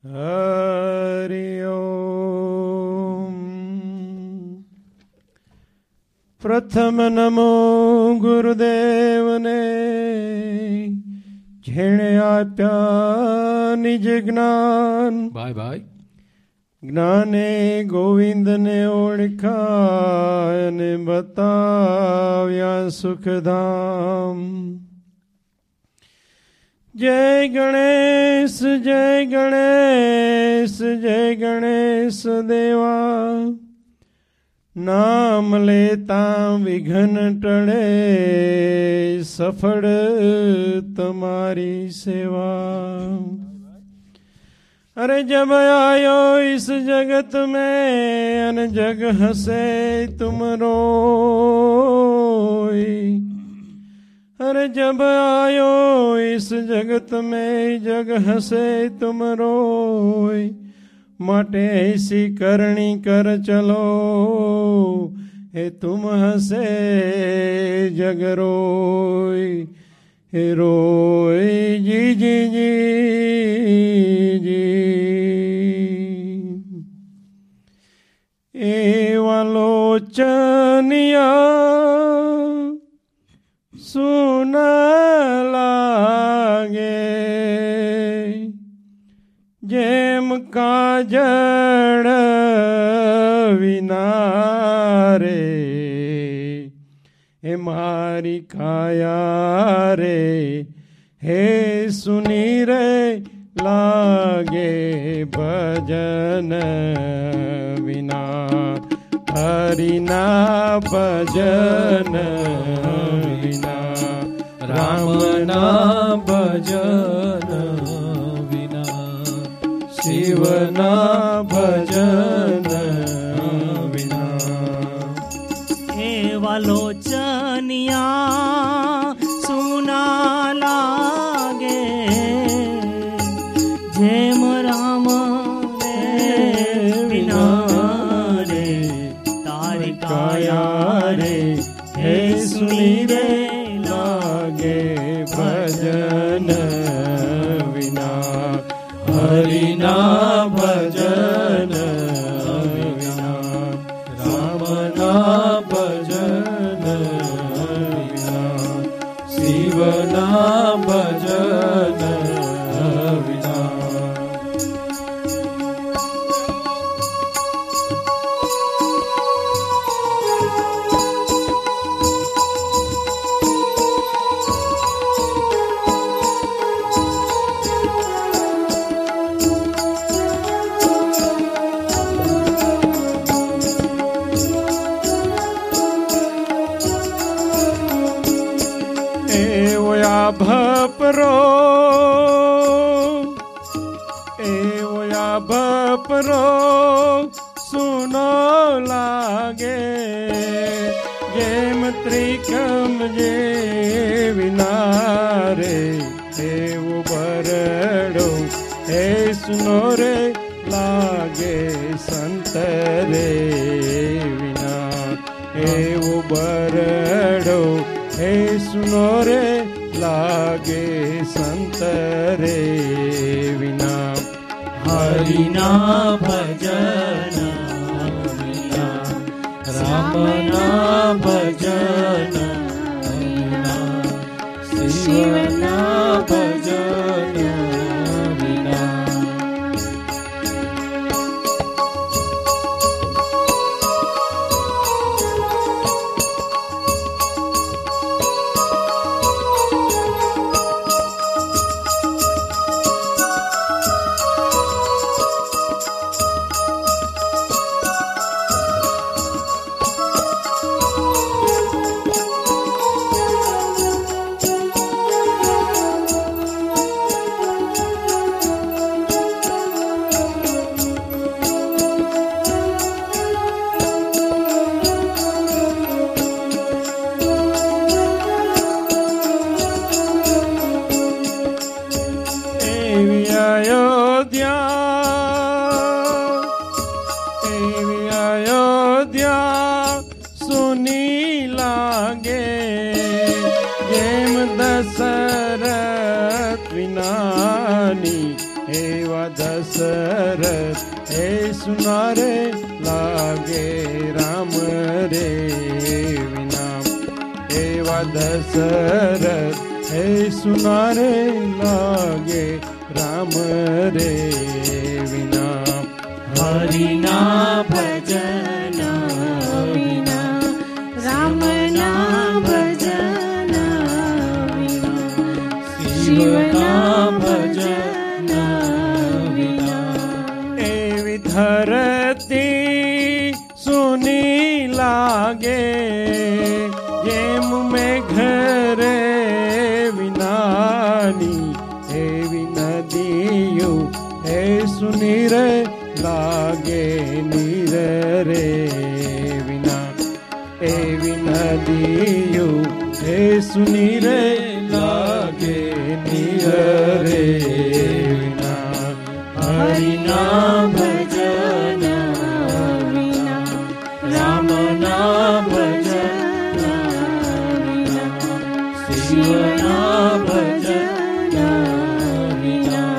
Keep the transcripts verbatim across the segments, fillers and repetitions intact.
हरि ओम। प्रथम नमो गुरुदेव ने जेणे आप्या निज ज्ञान। बाय बाय। ज्ञाने गोविंद ने ओळखाय ने बताव्या सुखधाम। जय गणेश जय गणेश जय गणेश देवा। नाम लेता विघ्न टळे सफल तुम्हारी सेवा। अरे जब आयो इस जगत में अन जग हंसे तुम रोई। अरे जब आयो इस जगत में जग हंसे तुम रोई। माटे ऐसी करनी कर चलो हे तुम हंसे जग रोई। हे रोई जी जी जी जी। एवलोचनिया सुन लागे जेम काजड़ विनारे। हे मारी काया रे हे सुनी रे लागे भजन विना। हरि ना भजन विना राम ना भजन विना शिव ना भजन विना। एवलोचनिया सुना लागे जेम राम रे विना रे तारी काया रे हे सुनी रे लागे भजन विना। हरि ना भजन विना राम ना भजन विना शिव ना भजन विना। भपरो एवया भपरो सुनो लागे जेम त्रिकम जे विनारे। एव बरड़ो हे सुनो रे लागे संत रे विना। एव बरड़ो हे सुनो रे लागे संत रे विना। हरि ना भजन विना राम ना भजन विना शिव ना भजन विना। દશરથ હે સુનારે લાગે રામ રે વિના. એવા દશરથ હે સુનારે લાગે રામ રે વિના. હરિના ભજન વિના, રામના ભજન વિના, શિવના ભજન વિના. એવી ધરતી સુની લાગે જેમ મેં ઘરે વિનાની. એવી નદીઓ હે સુની રે લાગે નીર રે વિના. એવી નદીઓ હે સુની રે લાગે નીર રે વિના. હરિના ભજન વિના, રામના ભજન વિના, શિવના ભજન વિના.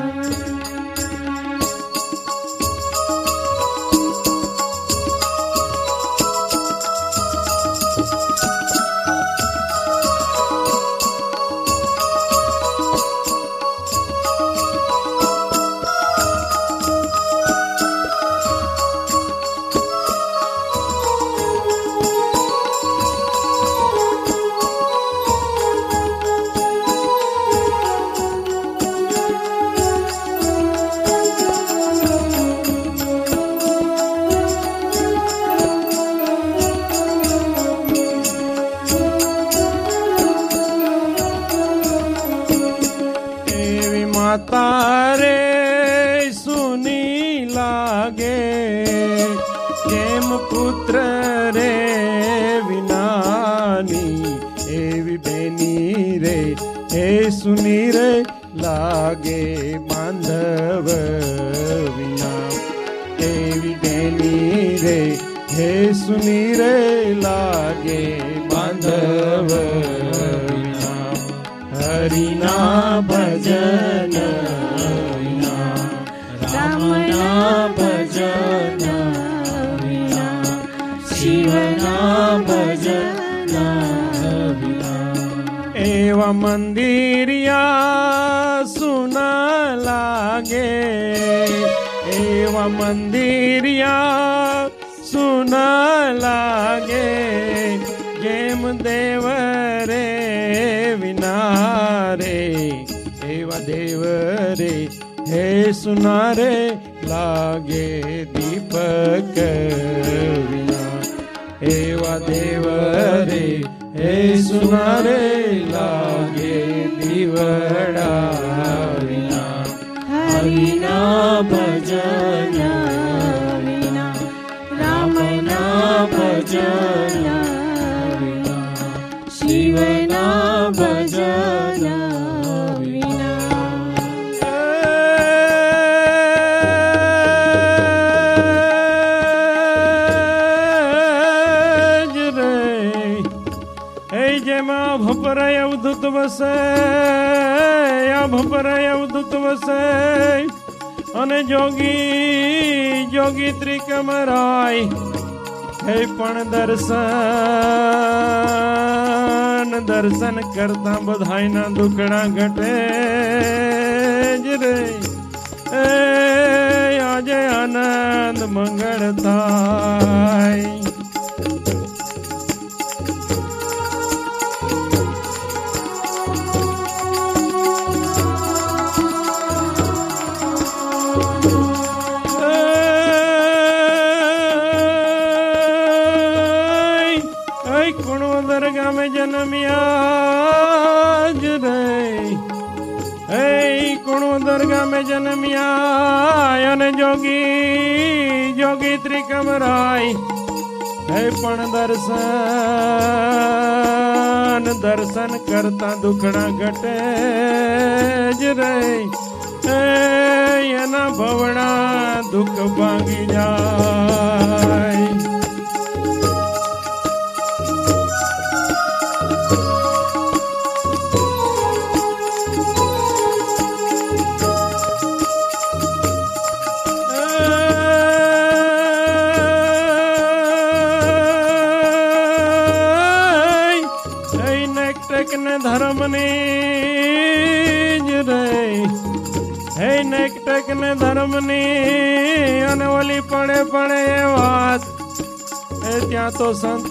તારે સુની લાગે જેમ પુત્ર રે વિનાની. એવી બેની રે હે સુની રે લાગે બાંધવ વિના. એવી બેની રે હે સુની રે લાગે બાંધવ વિના. હરિના ભજન વિના, રામના ભજન વિના, શિવના ભજન વિના. એવા મંદિરિયા સુના લાગે. એવા મંદિરિયા સુના લાગે જેમ દેવ રે વિના રે. એવા દેવ રે હે સુનારે લાગે દીપક વિના. એવા દેવ રે હે સુનારે લાગે દીવડા વિના. હરિના ભજન વિના, રામના ભજન વિના, શિવના ભજન વિના. જેમાં ભપરાય અવધૂત વસે આ ભપરાય અવધૂત વસે અને જોગી જોગી ત્રિકમરાય હે પણ દર્શન દર્શન કરતા બધાયના દુખડા ઘટે જ રે. એ આજે આનંદ મંગળ થાય. ગામે જન્મ્યા જ રે. હે કુણોદર ગામે જન્મ્યા અને જોગી જોગી ત્રિકમરાય હે પણ દર્શન દર્શન કરતા દુખડા ઘટે જ રે. એના ભવણા દુઃખ ભાંગી જાય. ધર્મની જ રે હે નેકટક ને ધર્મની અને ઓલી પડે પડે એ વાત એ ત્યાં તો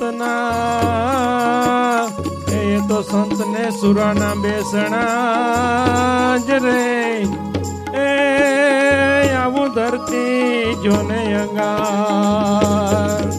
સંતના એ તો સંત ને સુરાના બેસણા જ રે એ આવું ધરતી જોને અંગાર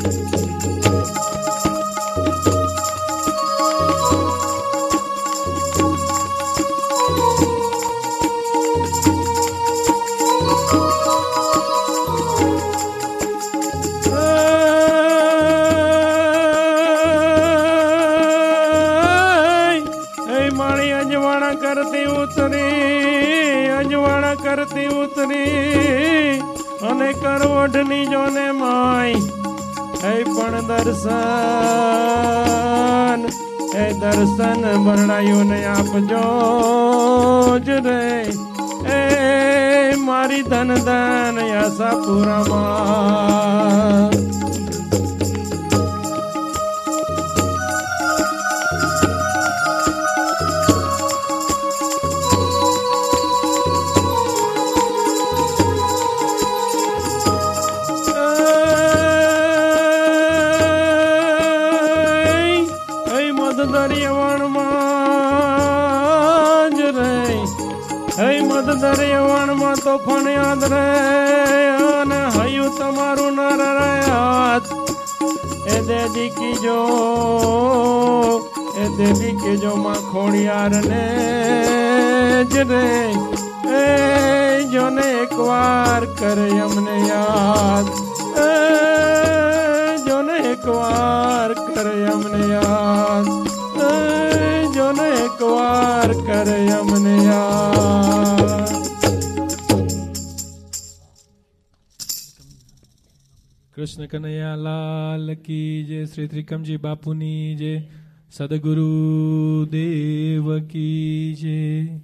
કરતી ઉતરી અજવાળા કરતી ઉતરી અને કરવટની જોને માય હે પણ દર્શન હે દર્શન બરડાયું ને આપજો જ રે એ મારી ધન ધન આશાપુરામાં દરિયાવણમાં તો ફણ યાદ રે અને હયું તમારું નર રહ્યા એ દેદી કીજો એ દેદી કીજો માં ખોડિયાર ને જ રે એ જોને એક વાર કરે અમને યાદ એ જોને એક વાર કરે અમને યાદ એ જોને એક વાર કરે અમને યાદ કૃષ્ણ કનૈયા લાલ કી જય, શ્રી ત્રિકમજી બાપુની જય, સદગુરુ દેવ કી જય.